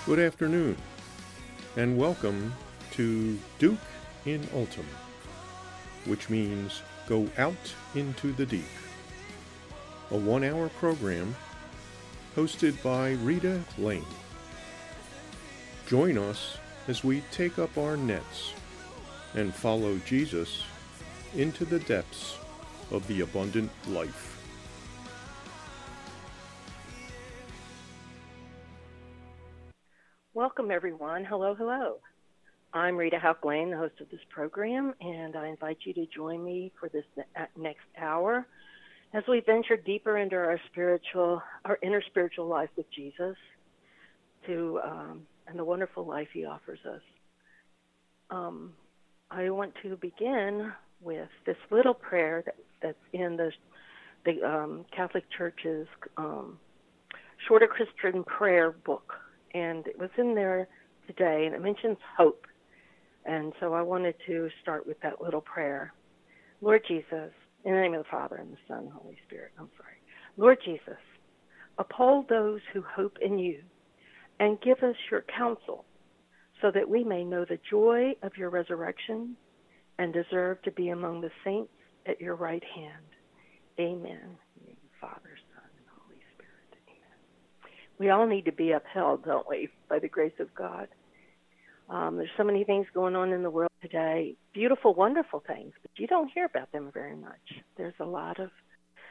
Good afternoon, and welcome to Duke in Ultim, which means go out into the deep. A 1-hour program hosted by Rita Lane. Join us as we take up our nets and follow Jesus into the depths of the abundant life. Welcome, everyone. Hello, hello. I'm Rita Lane, the host of this program, and I invite you to join me for this next hour as we venture deeper into our inner spiritual life with Jesus, and the wonderful life He offers us. I want to begin with this little prayer that's in the Catholic Church's Shorter Christian Prayer book. And it was in there today, and it mentions hope. And so I wanted to start with that little prayer. Lord Jesus, in the name of the Father, and the Son, and the Holy Spirit, Lord Jesus, uphold those who hope in you, and give us your counsel, so that we may know the joy of your resurrection, and deserve to be among the saints at your right hand. Amen. Father, Son, and Holy Spirit. Amen. We all need to be upheld, don't we, by the grace of God. There's so many things going on in the world today, beautiful, wonderful things, but you don't hear about them very much. There's a lot of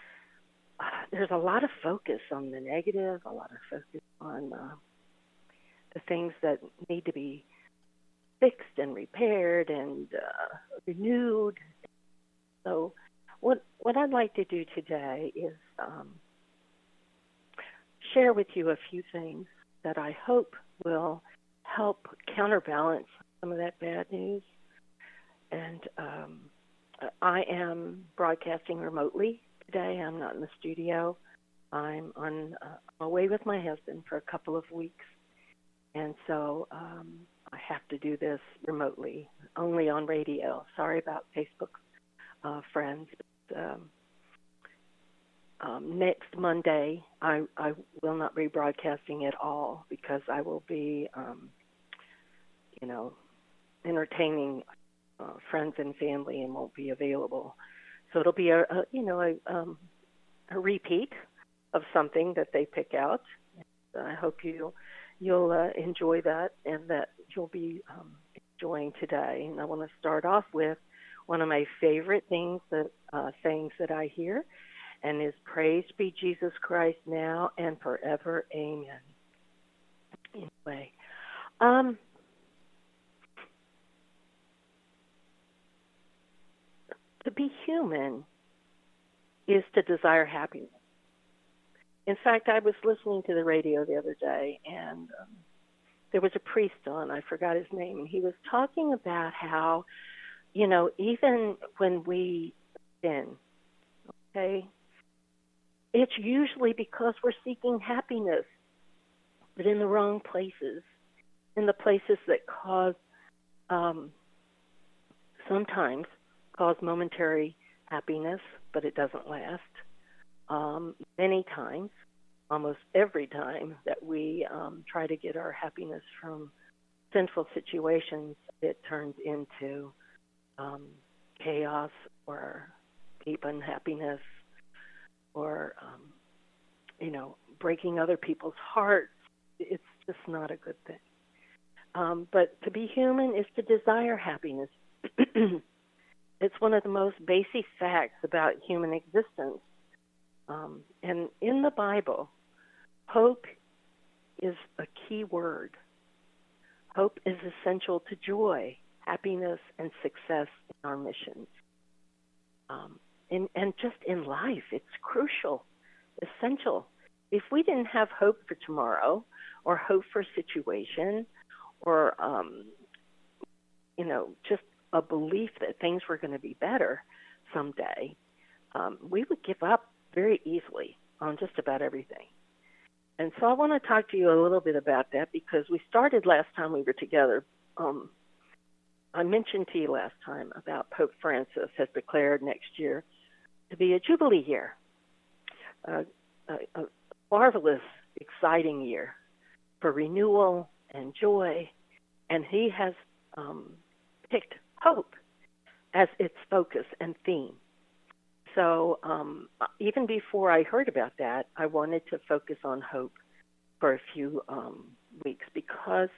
focus on the negative, a lot of focus on the things that need to be fixed and repaired and renewed. So what I'd like to do today is share with you a few things that I hope will help counterbalance some of that bad news. And I am broadcasting remotely today. I'm not in the studio. I'm away with my husband for a couple of weeks. And so I have to do this remotely, only on radio. Sorry about Facebook friends. But, next Monday, I will not be broadcasting at all because I will be, entertaining friends and family and won't be available. So it'll be a repeat of something that they pick out. I hope you'll enjoy that and that you'll be enjoying today. And I want to start off with one of my favorite sayings that I hear, and is praised be Jesus Christ now and forever. Amen. Anyway, to be human is to desire happiness. In fact, I was listening to the radio the other day, and there was a priest on, I forgot his name, and he was talking about how, even when we sin, okay, it's usually because we're seeking happiness, but in the wrong places, in the places that sometimes cause momentary happiness, but it doesn't last. Many times, almost every time that we try to get our happiness from sinful situations, it turns into chaos or deep unhappiness or, breaking other people's hearts. It's just not a good thing. But to be human is to desire happiness. It's one of the most basic facts about human existence. And in the Bible, hope is a key word. Hope is essential to joy, happiness, and success in our missions. And just in life, it's crucial, essential. If we didn't have hope for tomorrow or hope for a situation or, just a belief that things were going to be better someday, we would give up very easily on just about everything. And so I want to talk to you a little bit about that because we started last time we were together. I mentioned to you last time about Pope Francis has declared next year to be a Jubilee year, a marvelous, exciting year for renewal and joy, and he has picked hope as its focus and theme. So even before I heard about that, I wanted to focus on hope for a few weeks, because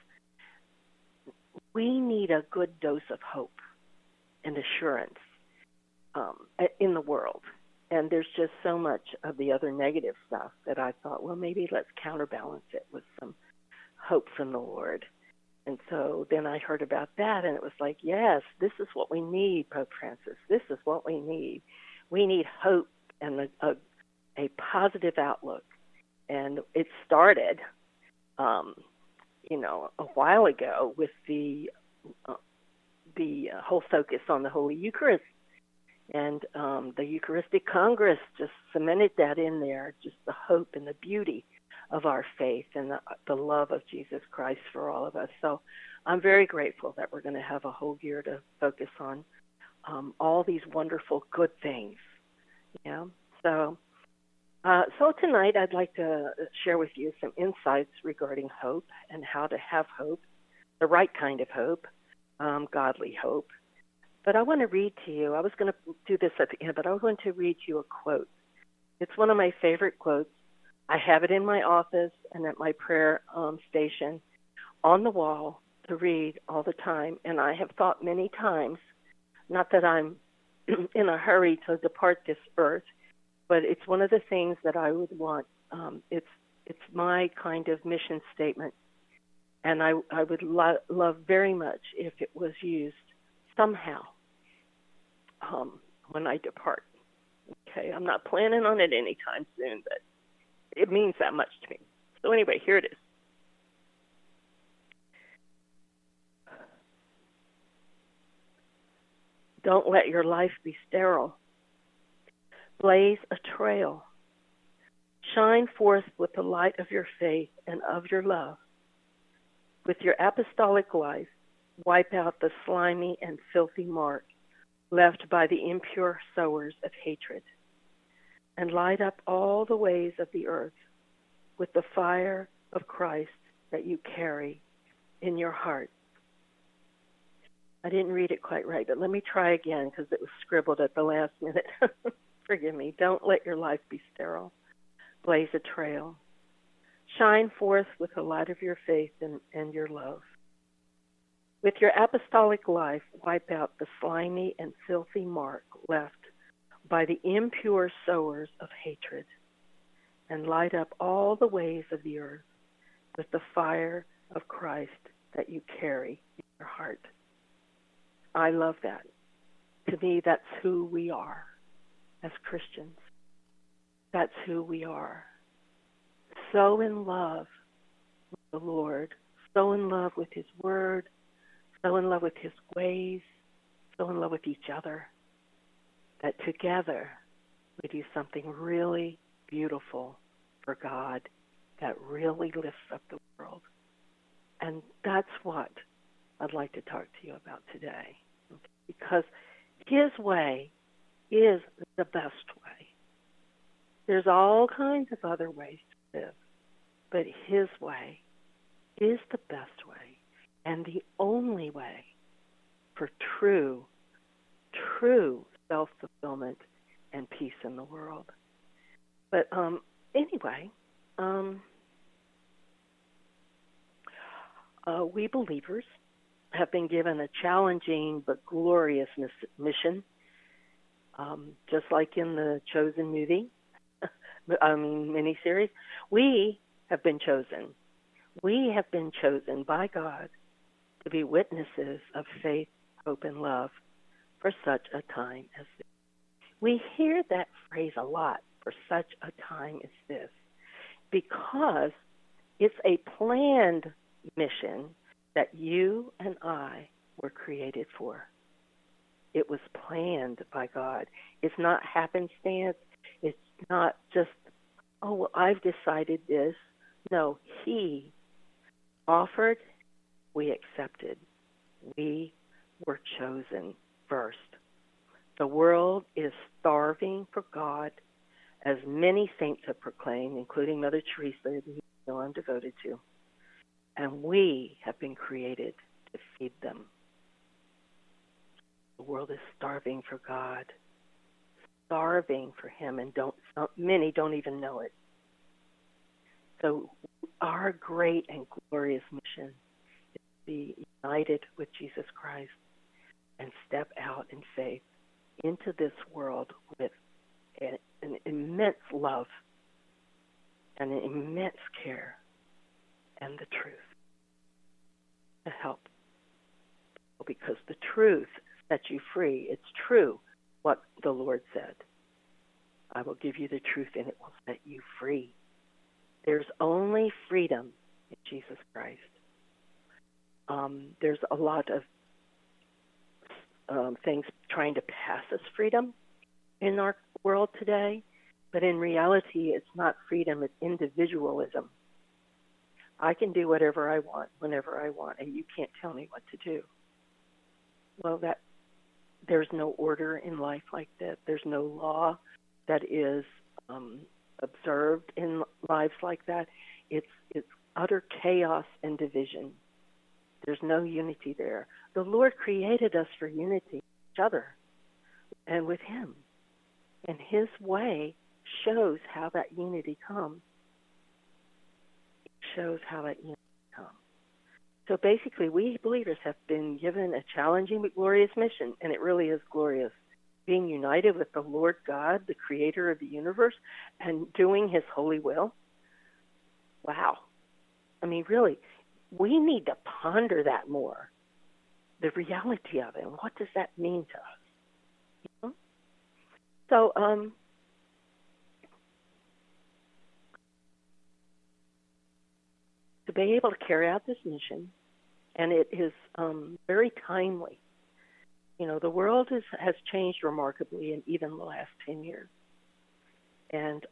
we need a good dose of hope and assurance in the world. And there's just so much of the other negative stuff that I thought, well, maybe let's counterbalance it with some hope from the Lord. And so then I heard about that, and it was like, yes, this is what we need, Pope Francis. This is what we need. We need hope and a positive outlook. And it started, a while ago with the whole focus on the Holy Eucharist. And the Eucharistic Congress just cemented that in there, just the hope and the beauty of our faith and the love of Jesus Christ for all of us. So I'm very grateful that we're going to have a whole year to focus on all these wonderful good things. Yeah. So tonight I'd like to share with you some insights regarding hope and how to have hope, the right kind of hope, godly hope. But I want to read to you, I was going to do this at the end, but I was going to read you a quote. It's one of my favorite quotes. I have it in my office and at my prayer station on the wall to read all the time. And I have thought many times, not that I'm in a hurry to depart this earth, but it's one of the things that I would want. It's my kind of mission statement. And I would love very much if it was used somehow when I depart. Okay, I'm not planning on it anytime soon, but it means that much to me. So anyway, here it is. Don't let your life be sterile. Blaze a trail. Shine forth with the light of your faith and of your love. With your apostolic life, wipe out the slimy and filthy mark left by the impure sowers of hatred, and light up all the ways of the earth with the fire of Christ that you carry in your heart. I didn't read it quite right, but let me try again because it was scribbled at the last minute. Forgive me. Don't let your life be sterile. Blaze a trail. Shine forth with the light of your faith and your love. With your apostolic life, wipe out the slimy and filthy mark left by the impure sowers of hatred, and light up all the ways of the earth with the fire of Christ that you carry in your heart. I love that. To me, that's who we are as Christians. That's who we are. So in love with the Lord, so in love with His Word, so in love with His ways, so in love with each other, that together we do something really beautiful for God that really lifts up the world. And that's what I'd like to talk to you about today, because His way is the best way. There's all kinds of other ways to live, but His way is the best way and the only way for true self-fulfillment and peace in the world. But anyway, we believers have been given a challenging but glorious mission, just like in the Chosen movie, miniseries. We have been chosen. We have been chosen by God to be witnesses of faith, hope, and love for such a time as this. We hear that phrase a lot, for such a time as this, because it's a planned mission that you and I were created for. It was planned by God. It's not happenstance. It's not just, oh, well, I've decided this. No, He offered, we accepted. We were chosen first. The world is starving for God, as many saints have proclaimed, including Mother Teresa, who I'm devoted to. and we have been created to feed them. The world is starving for God, starving for Him, and many don't even know it. So our great and glorious mission is to be united with Jesus Christ and step out in faith into this world with an immense love and an immense care and the truth to help. Because the truth sets you free. It's true what the Lord said. I will give you the truth and it will set you free. There's only freedom in Jesus Christ. There's a lot of things trying to pass us freedom in our world today, but in reality, it's not freedom, it's individualism. I can do whatever I want, whenever I want, and you can't tell me what to do. Well, there's no order in life like that. There's no law that is observed in lives like that. It's utter chaos and division. There's no unity there. The Lord created us for unity with each other and with Him. And His way shows how that unity comes. It shows how that unity comes. So basically, we believers have been given a challenging but glorious mission, and it really is glorious. Being united with the Lord God, the creator of the universe, and doing His holy will. Wow. I mean, really, we need to ponder that more. The reality of it, and what does that mean to us? You know? So, to be able to carry out this mission, and it is very timely. You know, the world has changed remarkably in even the last 10 years. And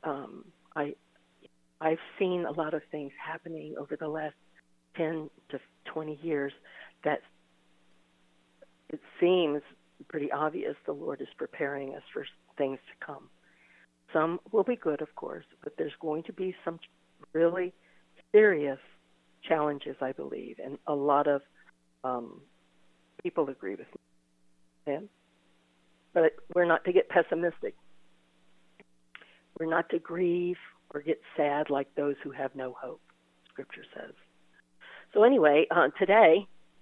I've seen a lot of things happening over the last 10 to 20 years that it seems pretty obvious the Lord is preparing us for things to come. Some will be good, of course, but there's going to be some really serious challenges, I believe, and a lot of people agree with me. Yeah? But we're not to get pessimistic. We're not to grieve or get sad like those who have no hope, Scripture says. So anyway, today,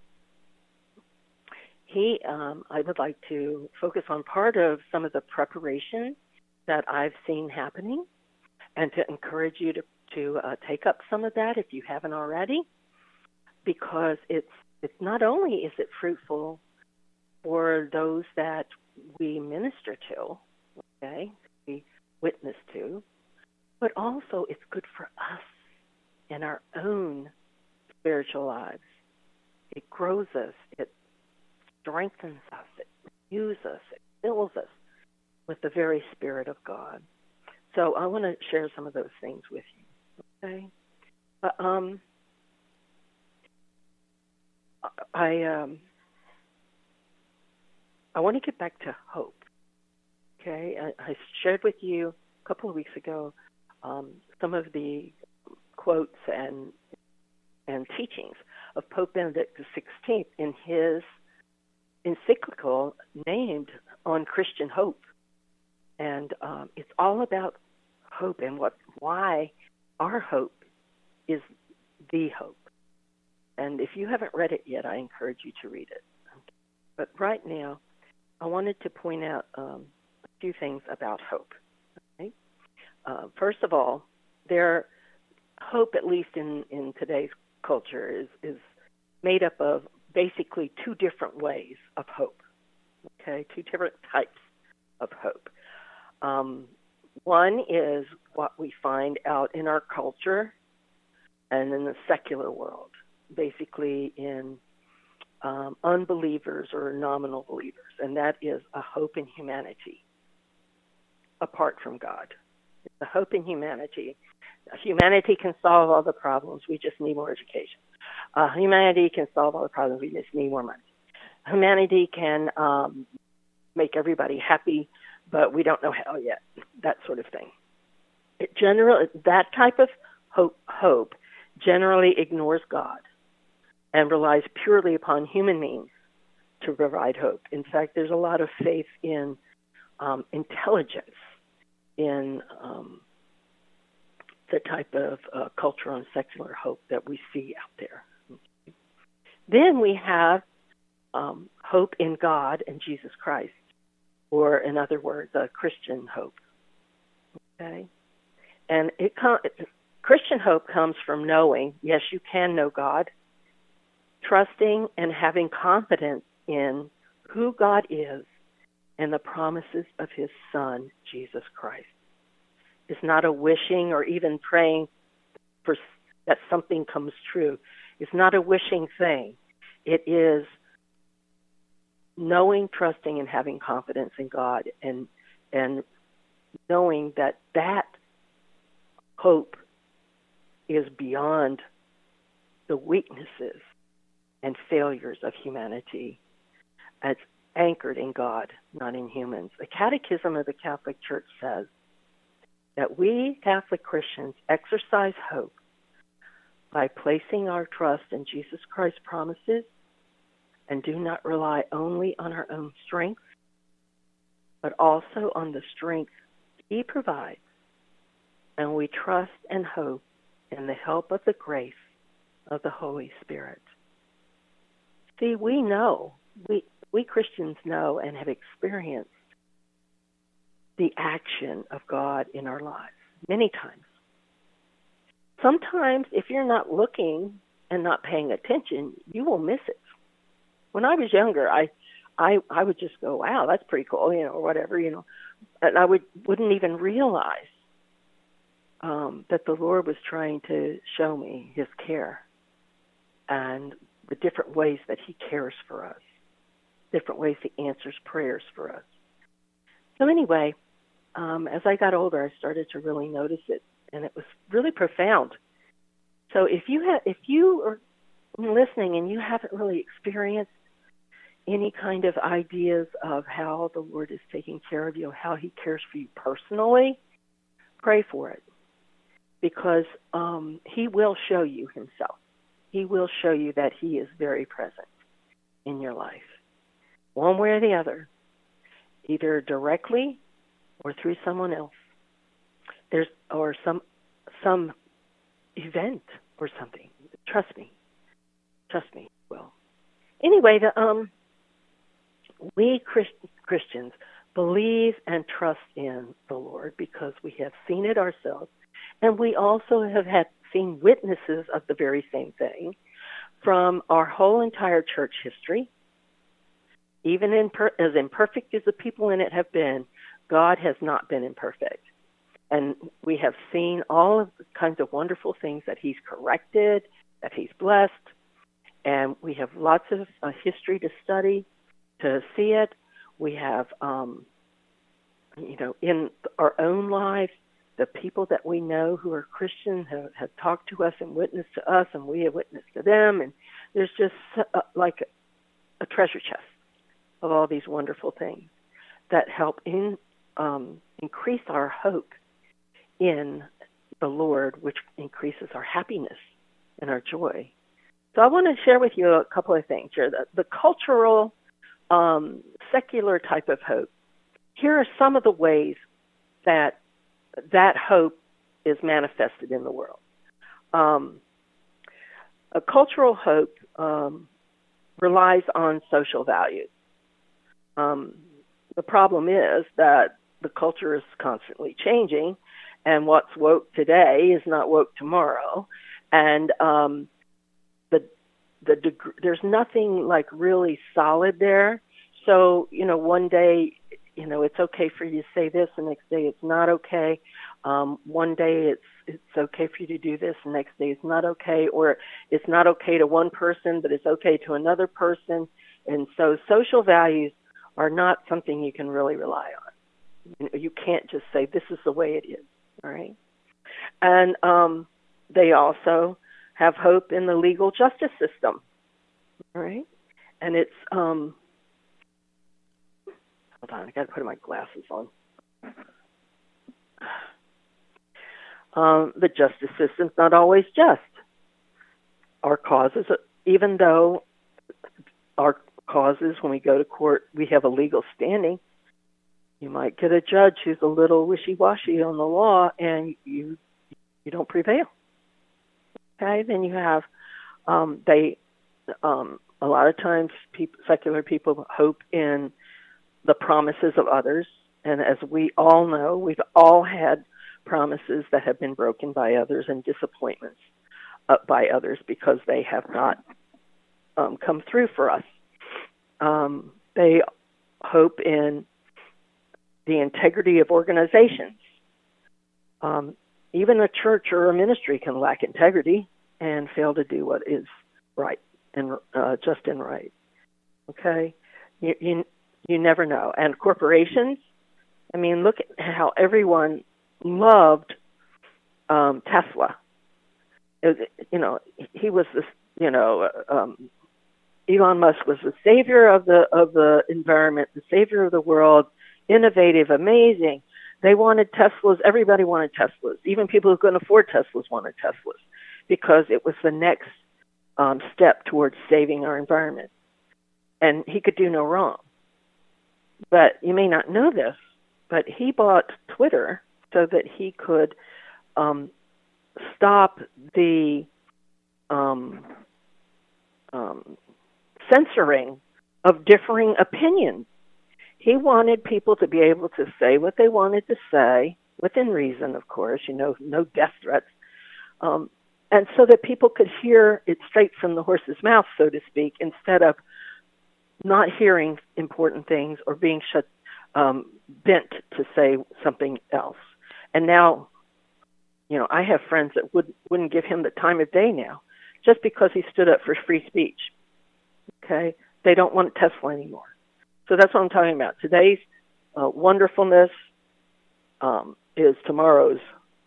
I would like to focus on part of some of the preparation that I've seen happening and to encourage you to take up some of that if you haven't already, because it's not only is it fruitful for those that we minister to, okay, we witness to, but also it's good for us in our own spiritual lives. It grows us, it strengthens us, it renews us, it fills us with the very Spirit of God. So I want to share some of those things with you, okay? I want to get back to hope, okay? I shared with you a couple of weeks ago some of the quotes and teachings of Pope Benedict XVI in his encyclical named On Christian Hope. And it's all about hope and why our hope is the hope. And if you haven't read it yet, I encourage you to read it. But right now, I wanted to point out a few things about hope. Okay? First of all, hope, at least in today's culture, is made up of basically two different ways of hope. Okay, two different types of hope. One is what we find out in our culture and in the secular world, basically in unbelievers or nominal believers, and that is a hope in humanity apart from God. It's a hope in humanity. Humanity can solve all the problems. We just need more education. Humanity can solve all the problems. We just need more money. Humanity can make everybody happy, but we don't know how yet. That sort of thing. That type of hope generally ignores God and relies purely upon human means to provide hope. In fact, there's a lot of faith in intelligence, in the type of cultural and secular hope that we see out there. Then we have hope in God and Jesus Christ, or in other words, a Christian hope. Okay, and Christian hope comes from knowing, yes, you can know God, trusting and having confidence in who God is and the promises of his Son, Jesus Christ. It's not a wishing or even praying for that something comes true. It's not a wishing thing. It is knowing, trusting, and having confidence in God, and knowing that hope is beyond the weaknesses and failures of humanity. It's anchored in God, not in humans. The Catechism of the Catholic Church says that we Catholic Christians exercise hope by placing our trust in Jesus Christ's promises and do not rely only on our own strength, but also on the strength he provides. And we trust and hope in the help of the grace of the Holy Spirit. See, we know, we Christians know and have experienced the action of God in our lives many times. Sometimes, if you're not looking and not paying attention, you will miss it. When I was younger, I would just go, wow, that's pretty cool, or whatever, and I wouldn't even realize that the Lord was trying to show me his care and the different ways that he cares for us, different ways he answers prayers for us. So anyway, as I got older, I started to really notice it, and it was really profound. So if you are listening and you haven't really experienced any kind of ideas of how the Lord is taking care of you, how he cares for you personally, pray for it, because he will show you himself. He will show you that he is very present in your life, one way or the other, either directly or through someone else. Or some event or something. Trust me. Well, anyway, we Christians believe and trust in the Lord because we have seen it ourselves, and we also have seen witnesses of the very same thing from our whole entire church history. Even as imperfect as the people in it have been, God has not been imperfect. And we have seen all of the kinds of wonderful things that he's corrected, that he's blessed, and we have lots of history to study, to see it. We have, in our own lives, the people that we know who are Christian have talked to us and witnessed to us, and we have witnessed to them. And there's just like a treasure chest of all these wonderful things that help increase our hope in the Lord, which increases our happiness and our joy. So I want to share with you a couple of things here. The cultural, secular type of hope. Here are some of the ways that hope is manifested in the world. A cultural hope relies on social values. The problem is that the culture is constantly changing, and what's woke today is not woke tomorrow. And there's nothing like really solid there. So, one day, it's okay for you to say this, the next day it's not okay. One day it's okay for you to do this, the next day it's not okay, or it's not okay to one person, but it's okay to another person. And so social values are not something you can really rely on. You can't just say this is the way it is, all right? And they also have hope in the legal justice system, all right? And it's, hold on, I got to put my glasses on. The justice system's not always just. Our cause even though our causes, when we go to court, we have a legal standing, you might get a judge who's a little wishy-washy on the law, and you don't prevail. Okay, then you have a lot of times secular people hope in the promises of others, and as we all know, we've all had promises that have been broken by others and disappointments by others because they have not come through for us. They hope in the integrity of organizations. Even a church or a ministry can lack integrity and fail to do what is right and just and right. Okay? You never know. And corporations, I mean, look at how everyone loved Tesla. He was this, Elon Musk was the savior of the environment, the savior of the world, innovative, amazing. They wanted Teslas. Everybody wanted Teslas. Even people who couldn't afford Teslas wanted Teslas because it was the next step towards saving our environment. And he could do no wrong. But you may not know this, but he bought Twitter so that he could stop the censoring of differing opinions. He wanted people to be able to say what they wanted to say, within reason, of course, no death threats, and so that people could hear it straight from the horse's mouth, so to speak, instead of not hearing important things or being bent to say something else. And now, I have friends that wouldn't give him the time of day now, just because he stood up for free speech. Okay? They don't want Tesla anymore. So that's what I'm talking about. Today's wonderfulness is tomorrow's,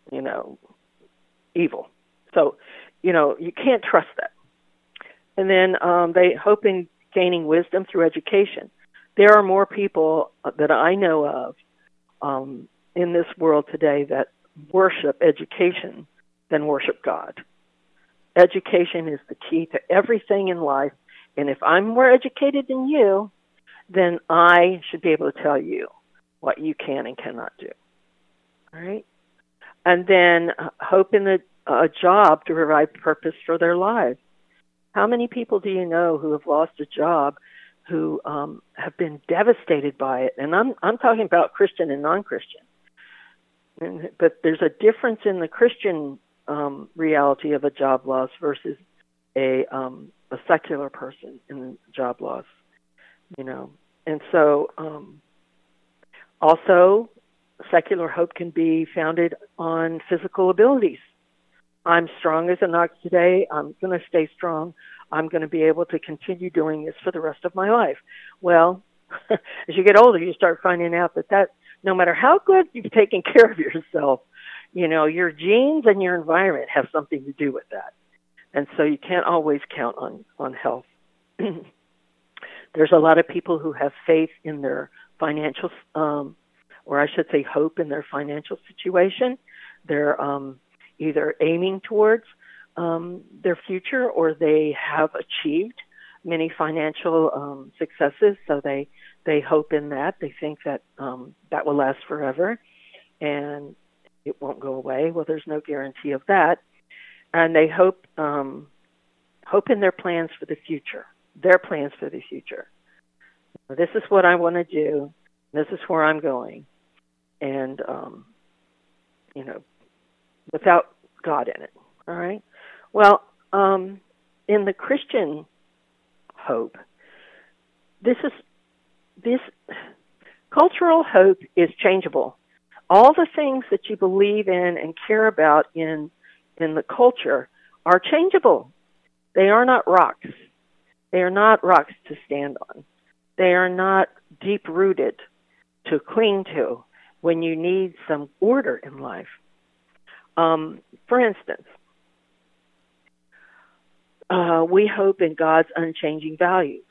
evil. So, you can't trust that. And then they hope in gaining wisdom through education. There are more people that I know of in this world today that worship education than worship God. Education is the key to everything in life. And if I'm more educated than you, then I should be able to tell you what you can and cannot do. All right? And then hope in a job to provide purpose for their lives. How many people do you know who have lost a job who have been devastated by it? And I'm talking about Christian and non-Christian. But there's a difference in the Christian reality of a job loss versus a secular person in job loss. And so also secular hope can be founded on physical abilities. I'm strong as an ox today. I'm going to stay strong. I'm going to be able to continue doing this for the rest of my life. Well, as you get older, you start finding out that no matter how good you've taken care of yourself, your genes and your environment have something to do with that. And so you can't always count on health. There's a lot of people who have faith in their financial, or I should say hope in their financial situation. They're either aiming towards their future or they have achieved many financial successes, so they hope in that. They think that that will last forever and it won't go away. Well, there's no guarantee of that. And they hope in their plans for the future. This is what I want to do. This is where I'm going. And, without God in it. All right? Well, in the Christian hope, this cultural hope is changeable. All the things that you believe in and care about in the culture are changeable. They are not rocks. They are not rocks to stand on. They are not deep-rooted to cling to when you need some order in life. For instance, we hope in God's unchanging values.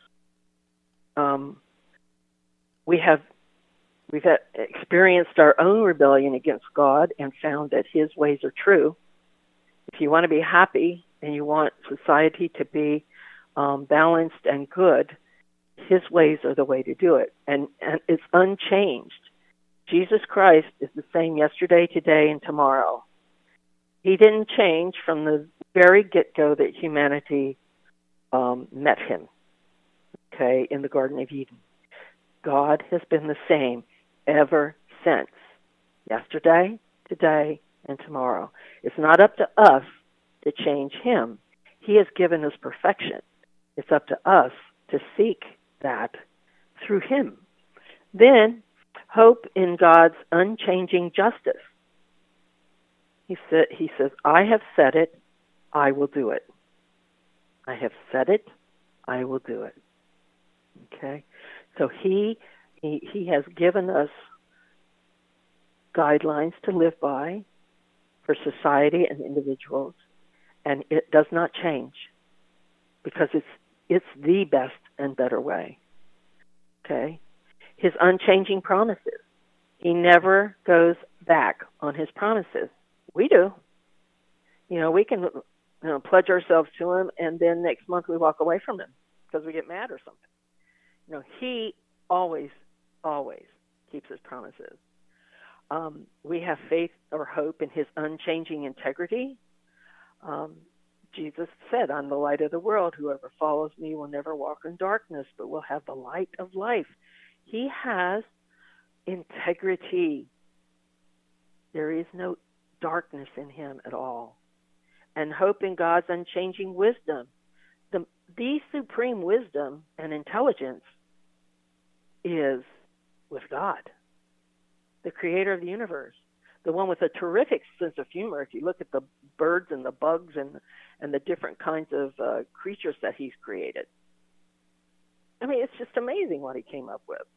We've experienced our own rebellion against God and found that His ways are true. If you want to be happy and you want society to be balanced and good, his ways are the way to do it. And it's unchanged. Jesus Christ is the same yesterday, today, and tomorrow. He didn't change from the very get-go that humanity met him, okay, in the Garden of Eden. God has been the same ever since, yesterday, today, and tomorrow. It's not up to us to change him. He has given us perfection. It's up to us to seek that through him. Then, hope in God's unchanging justice. He says, I have said it, I will do it. I have said it, I will do it. Okay? So he has given us guidelines to live by for society and individuals, and it does not change because it's the best and better way. Okay? His unchanging promises. He never goes back on his promises. We do. We can pledge ourselves to him, and then next month we walk away from him because we get mad or something. He always, always keeps his promises. We have faith or hope in his unchanging integrity. Jesus said, I'm the light of the world. Whoever follows me will never walk in darkness, but will have the light of life. He has integrity. There is no darkness in him at all. And hope in God's unchanging wisdom. The supreme wisdom and intelligence is with God, the creator of the universe, the one with a terrific sense of humor. If you look at the birds and the bugs and the different kinds of creatures that he's created. I mean, it's just amazing what he came up with.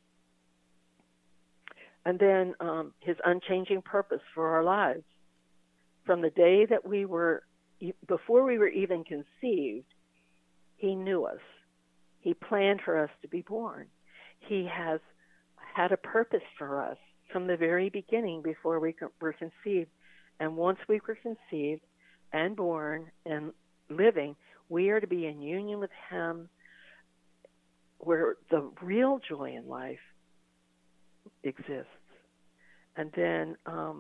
And then his unchanging purpose for our lives. From the day that before we were even conceived, he knew us. He planned for us to be born. He has had a purpose for us from the very beginning before we were conceived. And once we were conceived and born and living, we are to be in union with him, where the real joy in life exists. And then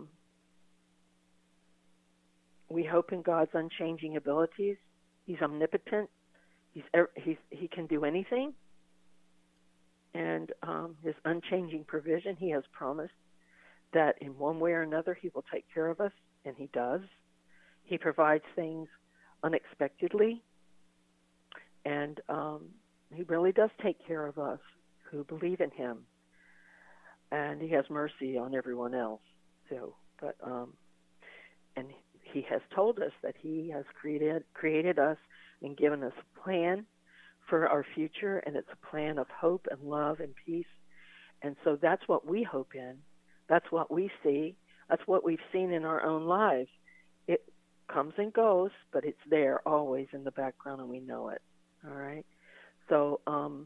we hope in God's unchanging abilities. He's omnipotent. He can do anything. And his unchanging provision, he has promised that in one way or another he will take care of us, and he does. He provides things unexpectedly, and he really does take care of us who believe in him. And he has mercy on everyone else too. But and he has told us that he has created us and given us a plan for our future, and it's a plan of hope and love and peace. And so that's what we hope in. That's what we see. That's what we've seen in our own lives. It comes and goes, but it's there always in the background, and we know it. All right? So I'm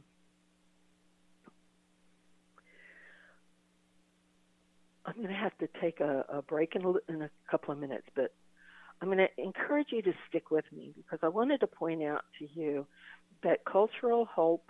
going to have to take a break in a couple of minutes, but I'm going to encourage you to stick with me because I wanted to point out to you that cultural hope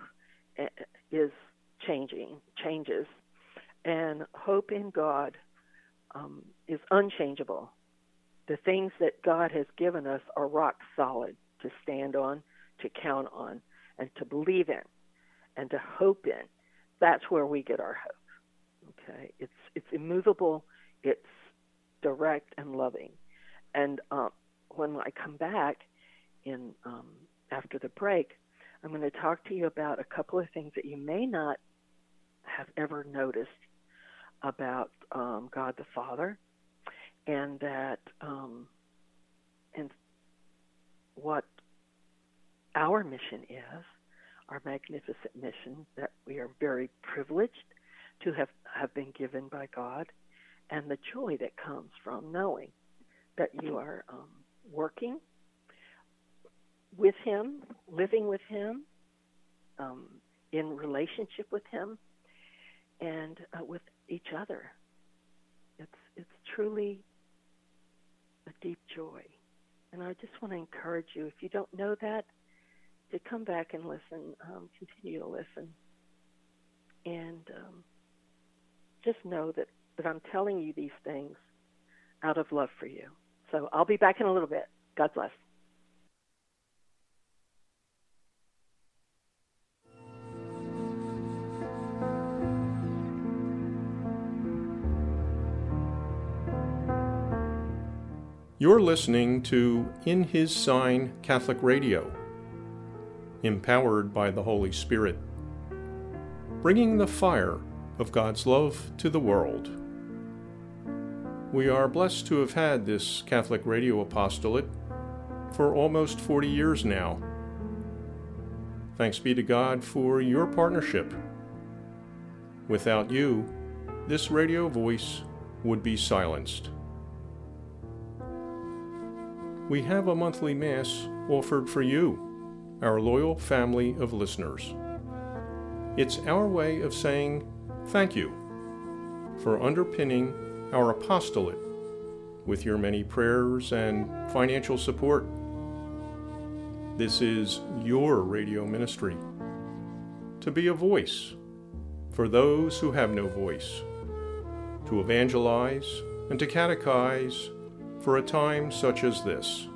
changes, and hope in God is unchangeable. The things that God has given us are rock solid to stand on, to count on, and to believe in, and to hope in. That's where we get our hope. Okay, it's immovable, it's direct and loving. And when I come back in after the break, I'm going to talk to you about a couple of things that you may not have ever noticed about God the Father, and that and what our mission is, our magnificent mission that we are very privileged to have been given by God, and the joy that comes from knowing that you are working with him, living with him, in relationship with him, and with each other. It's truly a deep joy. And I just want to encourage you, if you don't know that, come back and listen, continue to listen, and just know that I'm telling you these things out of love for you. So I'll be back in a little bit. God bless. You're listening to In His Sign Catholic Radio, empowered by the Holy Spirit, bringing the fire of God's love to the world. We are blessed to have had this Catholic radio apostolate for almost 40 years now. Thanks be to God for your partnership. Without you, this radio voice would be silenced. We have a monthly Mass offered for you, our loyal family of listeners. It's our way of saying thank you for underpinning our apostolate with your many prayers and financial support. This is your radio ministry, to be a voice for those who have no voice, to evangelize and to catechize for a time such as this.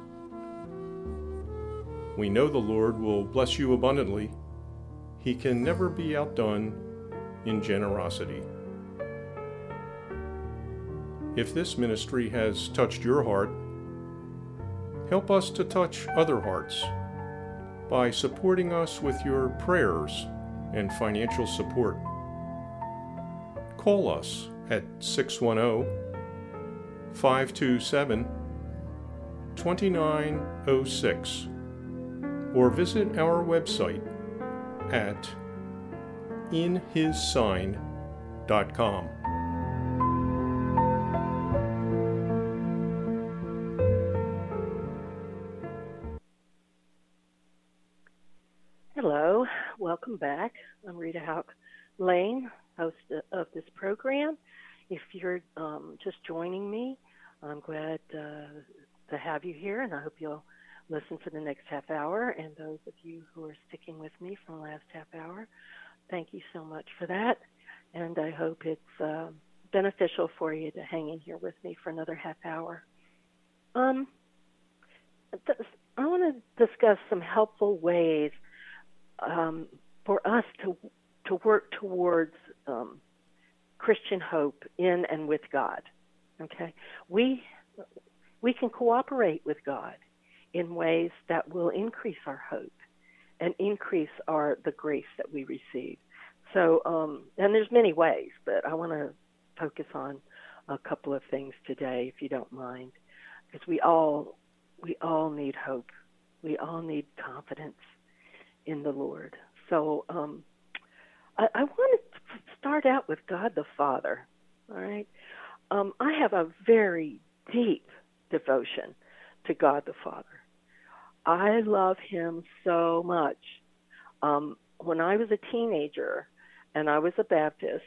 We know the Lord will bless you abundantly. He can never be outdone in generosity. If this ministry has touched your heart, help us to touch other hearts by supporting us with your prayers and financial support. Call us at 610-527-2906 or visit our website at inhissign.com. Hello, welcome back. I'm Rita Houck Lane, host of this program. If you're just joining me, I'm glad to have you here, and I hope you'll listen for the next half hour. And those of you who are sticking with me from the last half hour, thank you so much for that. And I hope it's beneficial for you to hang in here with me for another half hour. I want to discuss some helpful ways for us to work towards Christian hope in and with God. Okay, we can cooperate with God in ways that will increase our hope and increase the grace that we receive. So, and there's many ways, but I want to focus on a couple of things today, if you don't mind, because we all need hope. We all need confidence in the Lord. So I want to start out with God the Father, all right? I have a very deep devotion to God the Father. I love him so much. When I was a teenager and I was a Baptist,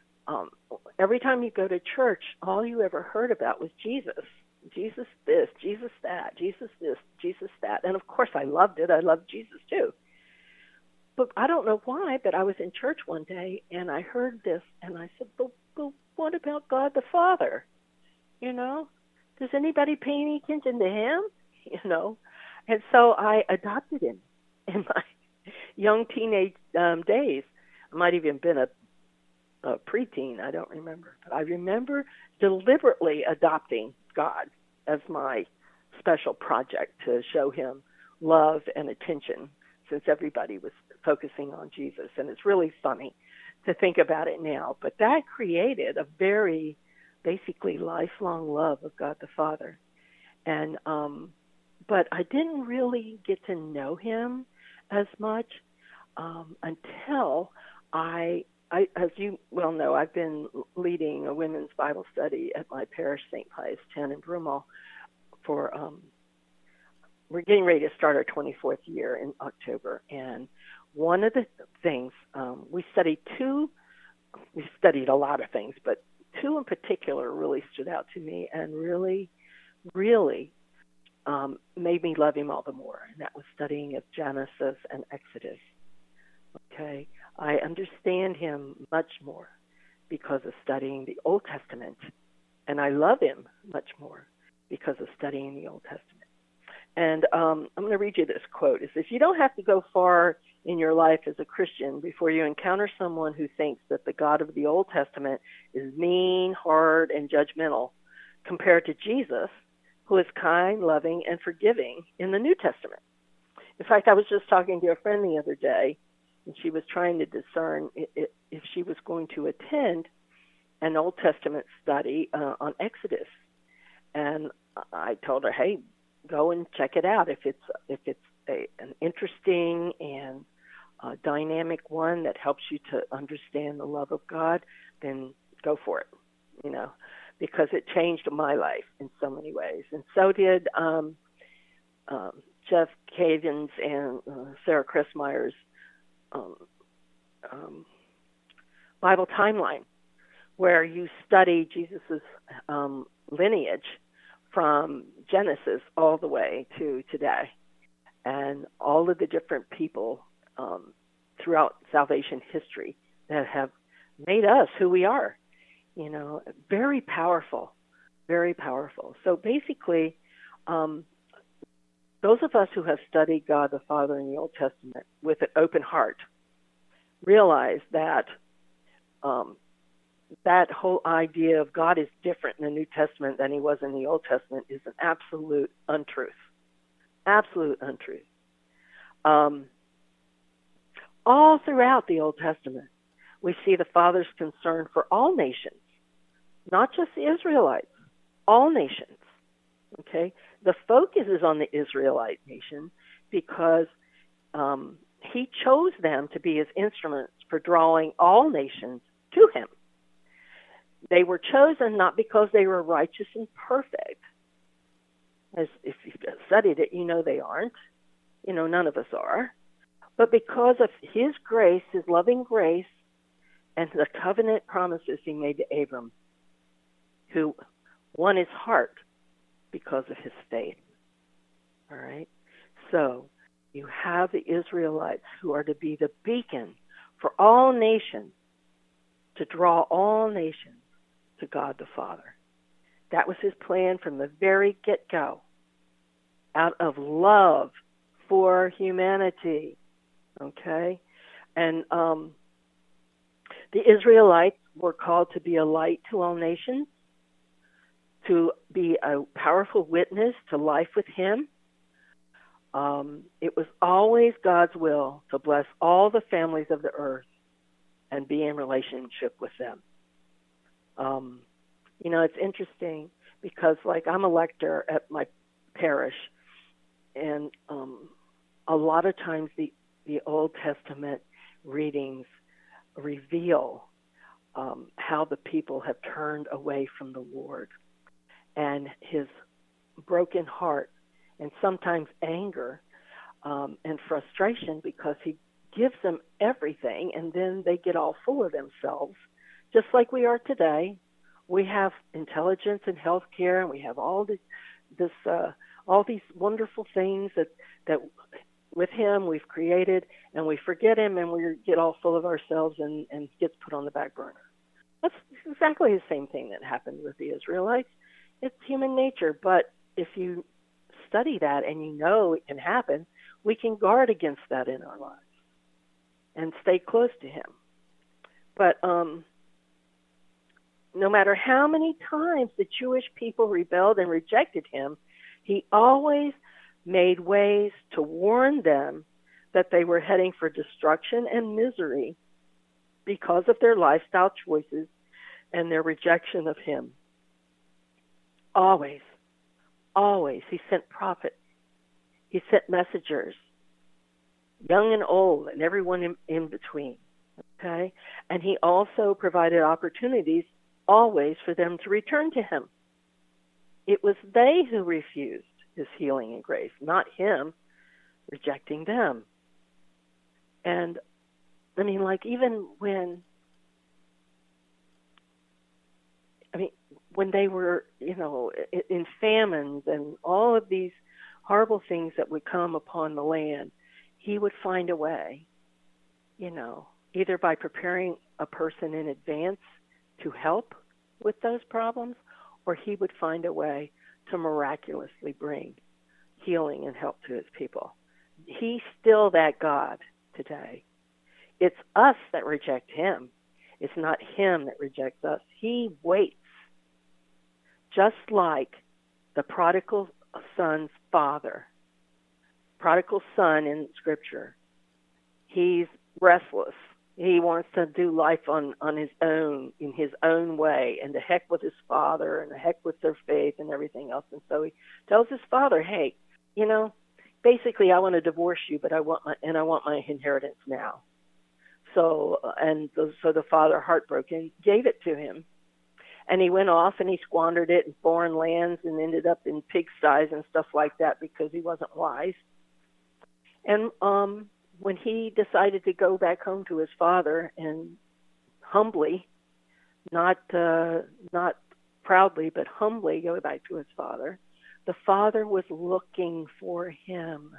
every time you go to church, all you ever heard about was Jesus. Jesus this, Jesus that, Jesus this, Jesus that. And of course I loved it. I loved Jesus too. But I don't know why, but I was in church one day and I heard this and I said, but what about God the Father? You know, does anybody pay any attention to him? You know, and so I adopted him in my young teenage days. I might have even been a preteen, I don't remember. But I remember deliberately adopting God as my special project to show him love and attention, since everybody was focusing on Jesus. And it's really funny to think about it now. But that created a very basically lifelong love of God the Father. And but I didn't really get to know him as much until as you well know, I've been leading a women's Bible study at my parish, St. Pius X in Broomall, for we're getting ready to start our 24th year in October. And one of the things we studied a lot of things, but two in particular really stood out to me and really, really made me love him all the more, and that was studying of Genesis and Exodus. Okay, I understand him much more because of studying the Old Testament, and I love him much more because of studying the Old Testament. And I'm going to read you this quote. It says, "You don't have to go far in your life as a Christian before you encounter someone who thinks that the God of the Old Testament is mean, hard, and judgmental compared to Jesus, who is kind, loving, and forgiving in the New Testament." In fact, I was just talking to a friend the other day, and she was trying to discern if she was going to attend an Old Testament study on Exodus. And I told her, hey, go and check it out. If it's an interesting and dynamic one that helps you to understand the love of God, then go for it, because it changed my life in so many ways. And so did Jeff Cavins and Sarah Christmeyer's Bible timeline, where you study Jesus's lineage from Genesis all the way to today, and all of the different people throughout salvation history that have made us who we are. Very powerful, very powerful. So basically, those of us who have studied God the Father in the Old Testament with an open heart realize that that whole idea of God is different in the New Testament than he was in the Old Testament is an absolute untruth. Absolute untruth. All throughout the Old Testament, we see the Father's concern for all nations, not just the Israelites, all nations. Okay? The focus is on the Israelite nation because he chose them to be his instruments for drawing all nations to him. They were chosen not because they were righteous and perfect. As if you've studied it, they aren't. None of us are. But because of his grace, his loving grace, and the covenant promises he made to Abram, who won his heart because of his faith. All right? So you have the Israelites who are to be the beacon for all nations, to draw all nations to God the Father. That was his plan from the very get-go, out of love for humanity. Okay? And the Israelites were called to be a light to all nations, to be a powerful witness to life with him. It was always God's will to bless all the families of the earth and be in relationship with them. It's interesting because, I'm a lector at my parish, and a lot of times the Old Testament readings reveal how the people have turned away from the Lord, and his broken heart, and sometimes anger and frustration because he gives them everything, and then they get all full of themselves, just like we are today. We have intelligence and healthcare, and we have all these wonderful things that with him we've created, and we forget him, and we get all full of ourselves, and gets put on the back burner. That's exactly the same thing that happened with the Israelites. It's human nature, but if you study that and it can happen, we can guard against that in our lives and stay close to him. But no matter how many times the Jewish people rebelled and rejected him, he always made ways to warn them that they were heading for destruction and misery because of their lifestyle choices and their rejection of him. Always, always. He sent prophets. He sent messengers, young and old, and everyone in between. Okay? And he also provided opportunities always for them to return to him. It was they who refused his healing and grace, not him rejecting them. And even when they were, in famines and all of these horrible things that would come upon the land, he would find a way, either by preparing a person in advance to help with those problems, or he would find a way to miraculously bring healing and help to his people. He's still that God today. It's us that reject him. It's not him that rejects us. He waits, just like the prodigal son's father. Prodigal son in Scripture. He's restless. He wants to do life on his own, in his own way, and the heck with his father, and the heck with their faith and everything else. And so he tells his father, hey, basically I want to divorce you, but I want my inheritance now. So the father, heartbroken, gave it to him. And he went off and he squandered it in foreign lands and ended up in pigsties and stuff like that because he wasn't wise. And when he decided to go back home to his father and humbly, not proudly, but humbly go back to his father, the father was looking for him,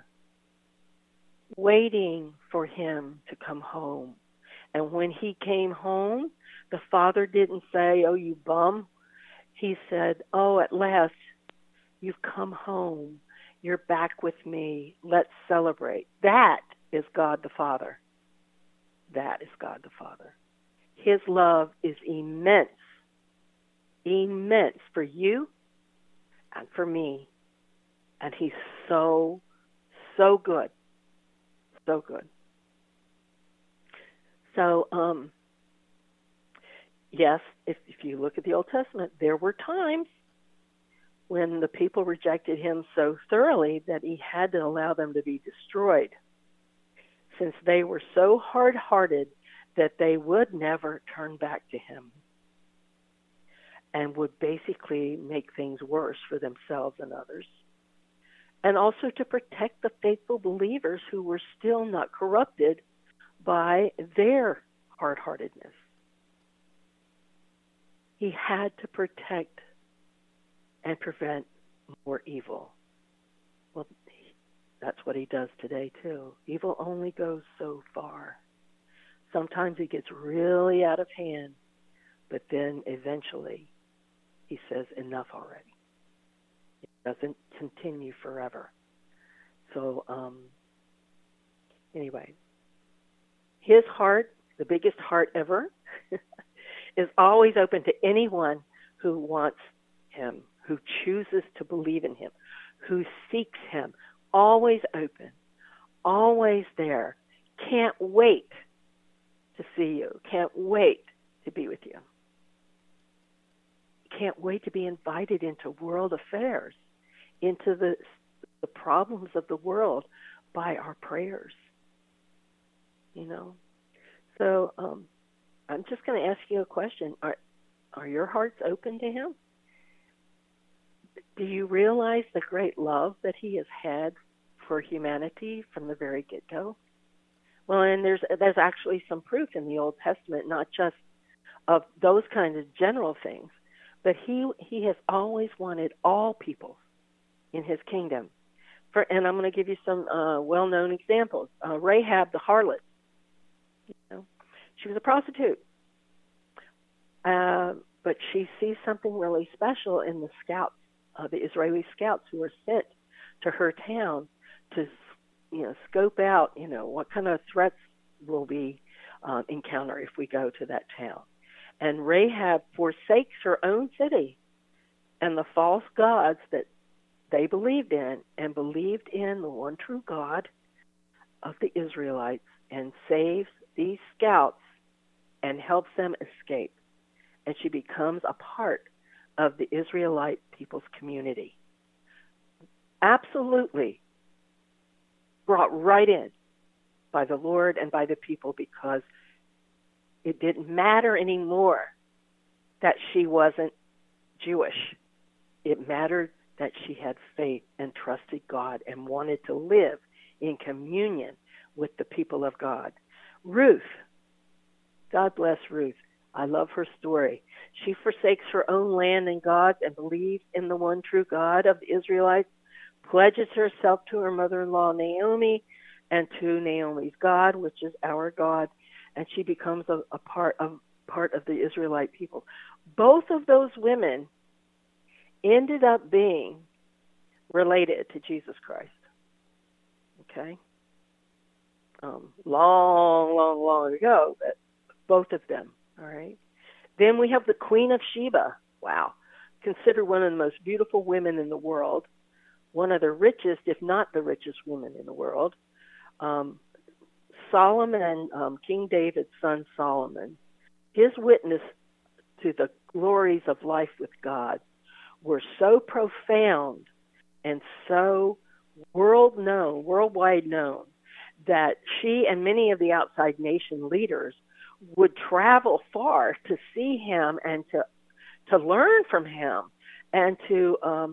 waiting for him to come home. And when he came home, the father didn't say, oh, you bum. He said, oh, at last, you've come home. You're back with me. Let's celebrate. That is God the Father. That is God the Father. His love is immense, immense for you and for me. And he's so, so good. So good. So, yes, if you look at the Old Testament, there were times when the people rejected him so thoroughly that he had to allow them to be destroyed, since they were so hard-hearted that they would never turn back to him and would basically make things worse for themselves and others. And also to protect the faithful believers who were still not corrupted by their hard-heartedness. He had to protect and prevent more evil. Well, that's what he does today, too. Evil only goes so far. Sometimes it gets really out of hand, but then eventually he says, enough already. It doesn't continue forever. So, anyway, his heart, the biggest heart ever, is always open to anyone who wants him, who chooses to believe in him, who seeks him. Always open, always there. Can't wait to see you. Can't wait to be with you. Can't wait to be invited into world affairs, into the problems of the world by our prayers. So I'm just going to ask you a question. Are your hearts open to him? Do you realize the great love that he has had for humanity from the very get-go? Well, and there's actually some proof in the Old Testament, not just of those kinds of general things, but he has always wanted all people in his kingdom. And I'm going to give you some well-known examples. Rahab the harlot. She was a prostitute. But she sees something really special in the scouts, the Israeli scouts who are sent to her town to, scope out, what kind of threats will we encounter if we go to that town. And Rahab forsakes her own city and the false gods that they believed in, and believed in the one true God of the Israelites, and saves these scouts and helps them escape. And she becomes a part of the Israelite people's community. Absolutely brought right in by the Lord and by the people, because it didn't matter anymore that she wasn't Jewish. It mattered that she had faith and trusted God and wanted to live in communion with the people of God. Ruth, God bless Ruth. I love her story. She forsakes her own land and gods and believes in the one true God of the Israelites, pledges herself to her mother-in-law Naomi and to Naomi's God, which is our God, and she becomes a part of the Israelite people. Both of those women ended up being related to Jesus Christ. Okay? Long ago, but both of them. All right? Then we have the Queen of Sheba. Wow. Considered one of the most beautiful women in the world, one of the richest, if not the richest woman in the world. Solomon, King David's son Solomon, his witness to the glories of life with God were so profound and so worldwide known, that she and many of the outside nation leaders would travel far to see him and to learn from him and to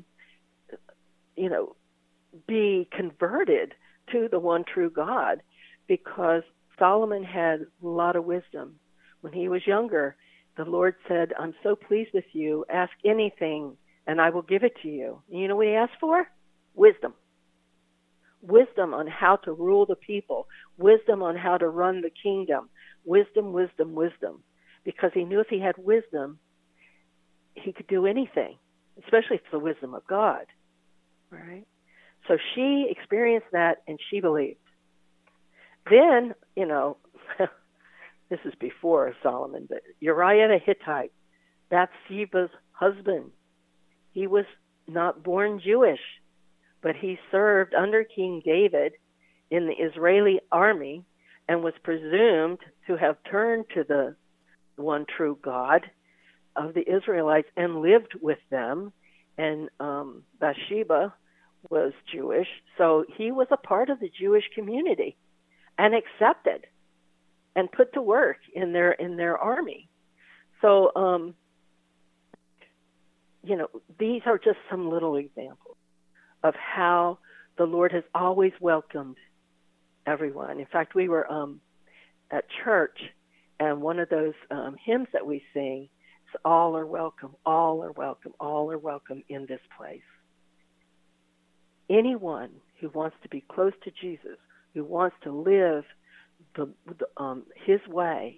be converted to the one true God, because Solomon had a lot of wisdom. When he was younger, the Lord said, I'm so pleased with you. Ask anything, and I will give it to you. And you know what he asked for? Wisdom. Wisdom on how to rule the people. Wisdom on how to run the kingdom. Wisdom. Because he knew if he had wisdom, he could do anything, especially if it's the wisdom of God. Right? So she experienced that, and she believed. Then, this is before Solomon, but Uriah the Hittite, Bathsheba's husband, he was not born Jewish, but he served under King David in the Israeli army and was presumed to have turned to the one true God of the Israelites and lived with them. And Bathsheba was Jewish, so he was a part of the Jewish community and accepted and put to work in their army. So, these are just some little examples of how the Lord has always welcomed everyone. In fact, we were at church, and one of those hymns that we sing is all are welcome, all are welcome, all are welcome in this place. Anyone who wants to be close to Jesus, who wants to live his way,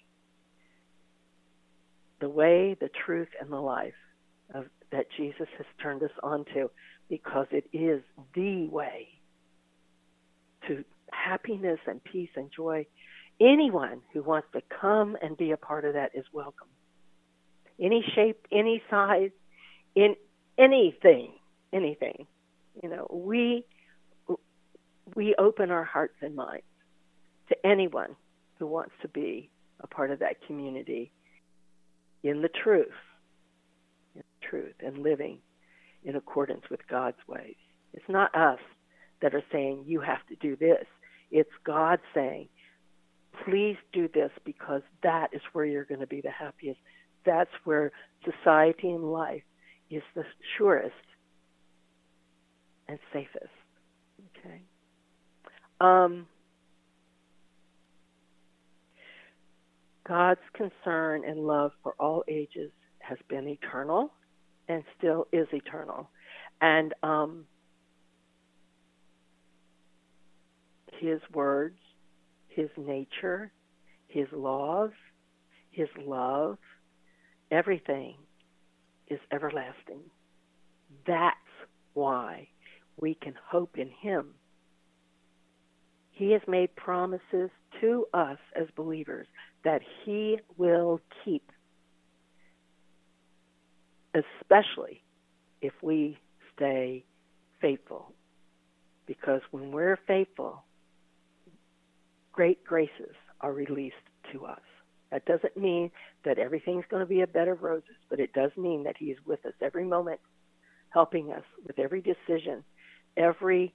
the way, the truth, and the life that Jesus has turned us onto, because it is the way to happiness and peace and joy. Anyone who wants to come and be a part of that is welcome. Any shape, any size, in anything. We open our hearts and minds to anyone who wants to be a part of that community in the truth, and living in accordance with God's ways. It's not us that are saying, you have to do this. It's God saying, please do this, because that is where you're going to be the happiest. That's where society and life is the surest and safest. Okay. God's concern and love for all ages has been eternal and still is eternal. And his words, his nature, his laws, his love, everything is everlasting. That's why we can hope in him. He has made promises to us as believers that he will keep, especially if we stay faithful. Because when we're faithful, great graces are released to us. That doesn't mean that everything's going to be a bed of roses, but it does mean that he is with us every moment, helping us with every decision, every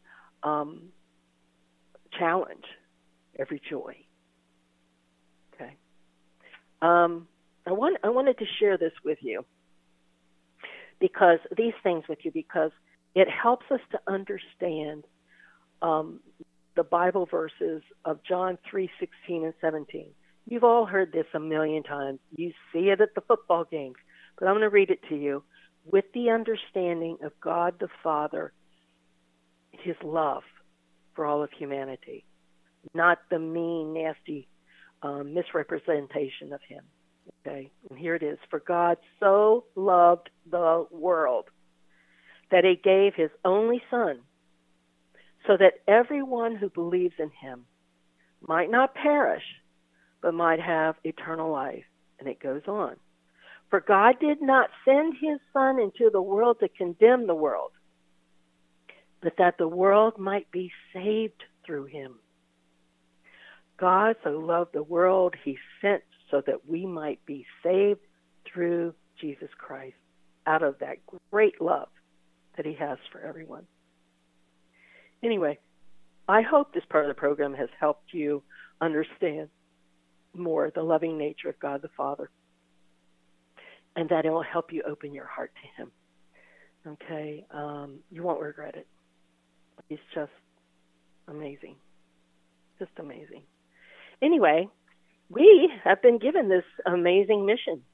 challenge, every joy. Okay. I wanted to share this with you, because it helps us to understand the Bible verses of John 3:16 and 17. You've all heard this a million times. You see it at the football games, but I'm going to read it to you. With the understanding of God the Father, his love for all of humanity, not the mean, nasty misrepresentation of him. Okay, and here it is. For God so loved the world that he gave his only Son, so that everyone who believes in him might not perish, but might have eternal life. And it goes on. For God did not send his Son into the world to condemn the world, but that the world might be saved through him. God so loved the world, he sent so that we might be saved through Jesus Christ, out of that great love that he has for everyone. Anyway, I hope this part of the program has helped you understand more the loving nature of God the Father, and that it will help you open your heart to him. Okay? You won't regret it. He's just amazing. Just amazing. Anyway, we have been given this amazing mission.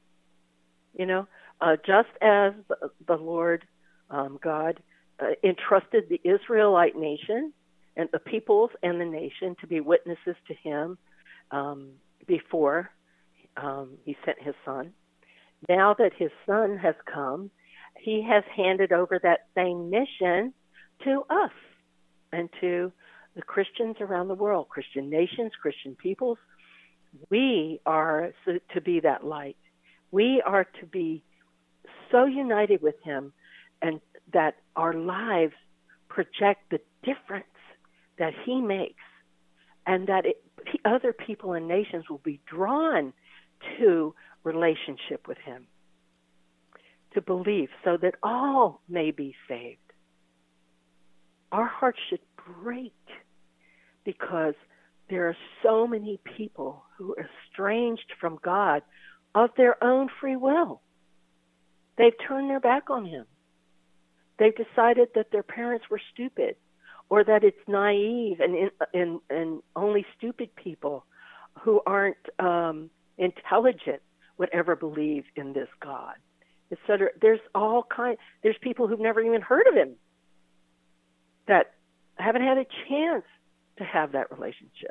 Just as the Lord God entrusted the Israelite nation and the peoples and the nation to be witnesses to him before he sent his Son. Now that his Son has come, he has handed over that same mission to us and to the Christians around the world, Christian nations, Christian peoples. We are to be that light. We are to be so united with him, and that our lives project the difference that he makes, and that other people and nations will be drawn to relationship with him, to believe, so that all may be saved. Our hearts should break because there are so many people who are estranged from God of their own free will. They've turned their back on him. They've decided that their parents were stupid, or that it's naive and only stupid people who aren't intelligent would ever believe in this God, etc. There's people who've never even heard of him that haven't had a chance to have that relationship.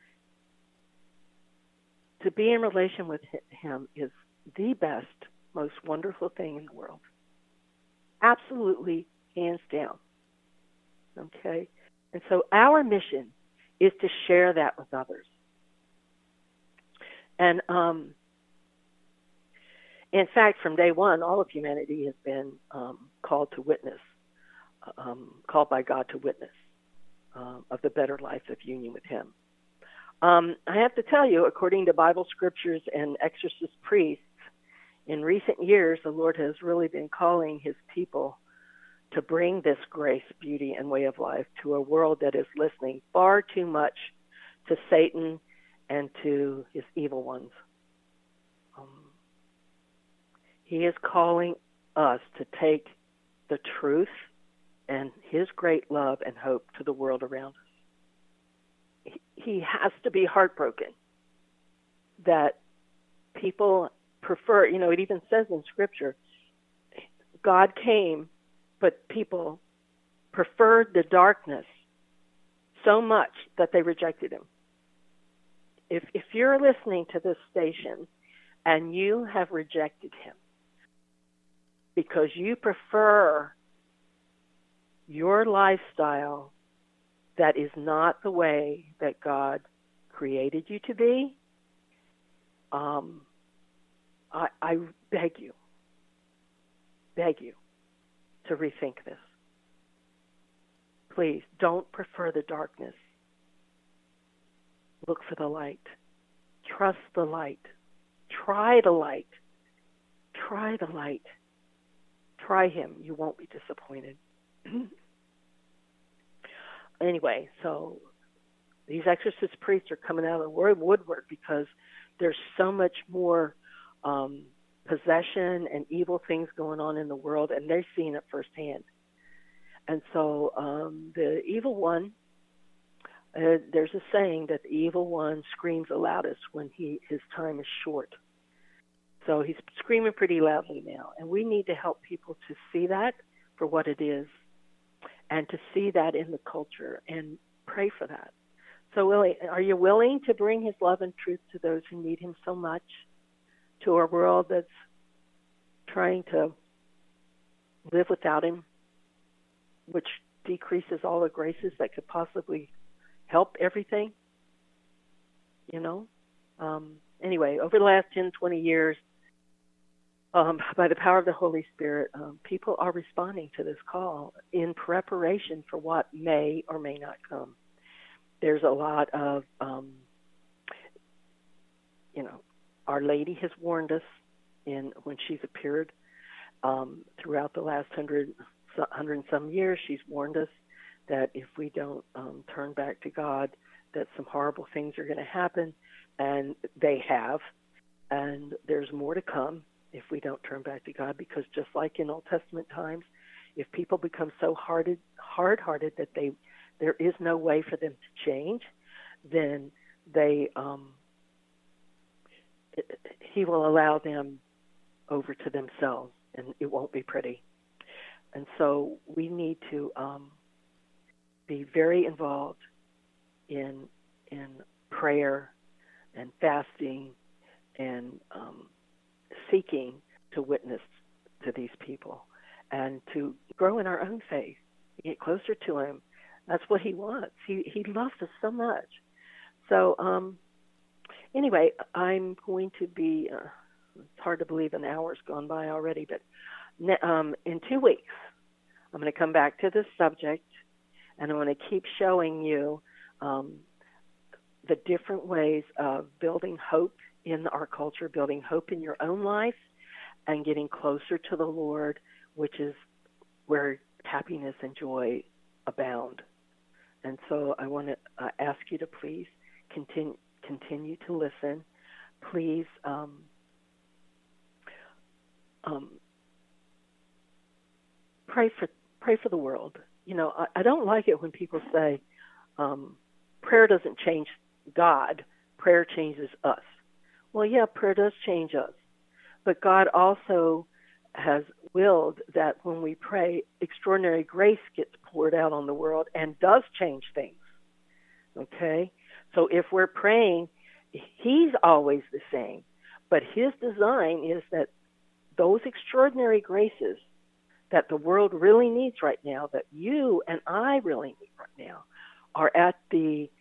To be in relation with him is the best, most wonderful thing in the world. Absolutely, hands down. Okay? And so our mission is to share that with others. And in fact, from day one, all of humanity has been called to witness, called by God to witness of the better life of union with him. I have to tell you, according to Bible scriptures and exorcist priests, in recent years, the Lord has really been calling his people to bring this grace, beauty, and way of life to a world that is listening far too much to Satan and to his evil ones. He is calling us to take the truth and his great love and hope to the world around us. He has to be heartbroken that people prefer, it even says in Scripture, God came, but people preferred the darkness so much that they rejected him. If you're listening to this station and you have rejected him because you prefer your lifestyle that is not the way that God created you to be, I beg you to rethink this. Please don't prefer the darkness. Look for the light. Trust the light. Try the light. Try the light. Try him. You won't be disappointed. Anyway, so these exorcist priests are coming out of the woodwork because there's so much more possession and evil things going on in the world, and they're seeing it firsthand. And so the evil one, there's a saying that the evil one screams the loudest when his time is short. So he's screaming pretty loudly now, and we need to help people to see that for what it is and to see that in the culture and pray for that. So, Willie, are you willing to bring his love and truth to those who need him so much, to a world that's trying to live without him, which decreases all the graces that could possibly help everything? Anyway, over the last 10, 20 years, by the power of the Holy Spirit, people are responding to this call in preparation for what may or may not come. There's a lot of, Our Lady has warned us when she's appeared throughout the last 100 and some years. She's warned us that if we don't turn back to God, that some horrible things are going to happen, and they have, and there's more to come if we don't turn back to God, because just like in Old Testament times, if people become so hard-hearted that there is no way for them to change, then he will allow them over to themselves, and it won't be pretty. And so we need to be very involved in prayer and fasting and seeking to witness to these people and to grow in our own faith, get closer to him. That's what he wants. He loves us so much. So anyway, I'm going to be, it's hard to believe an hour's gone by already, but in 2 weeks, I'm going to come back to this subject, and I'm going to keep showing you the different ways of building hope in our culture, building hope in your own life, and getting closer to the Lord, which is where happiness and joy abound. And so I want to ask you to please continue to listen. Please pray for the world. I don't like it when people say prayer doesn't change God, prayer changes us. Well, yeah, prayer does change us, but God also has willed that when we pray, extraordinary grace gets poured out on the world and does change things. Okay? So if we're praying, he's always the same, but his design is that those extraordinary graces that the world really needs right now, that you and I really need right now, are at the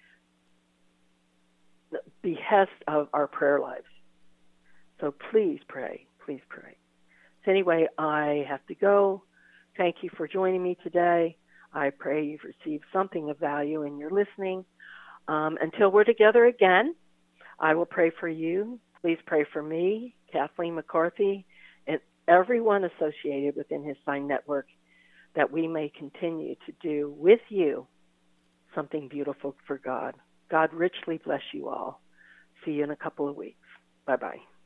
behest of our prayer lives. So please pray. Please pray. So anyway, I have to go. Thank you for joining me today. I pray you've received something of value in your listening. Until we're together again, I will pray for you. Please pray for me, Kathleen McCarthy, and everyone associated within His Sign Network, that we may continue to do with you something beautiful for God. God richly bless you all. See you in a couple of weeks. Bye-bye.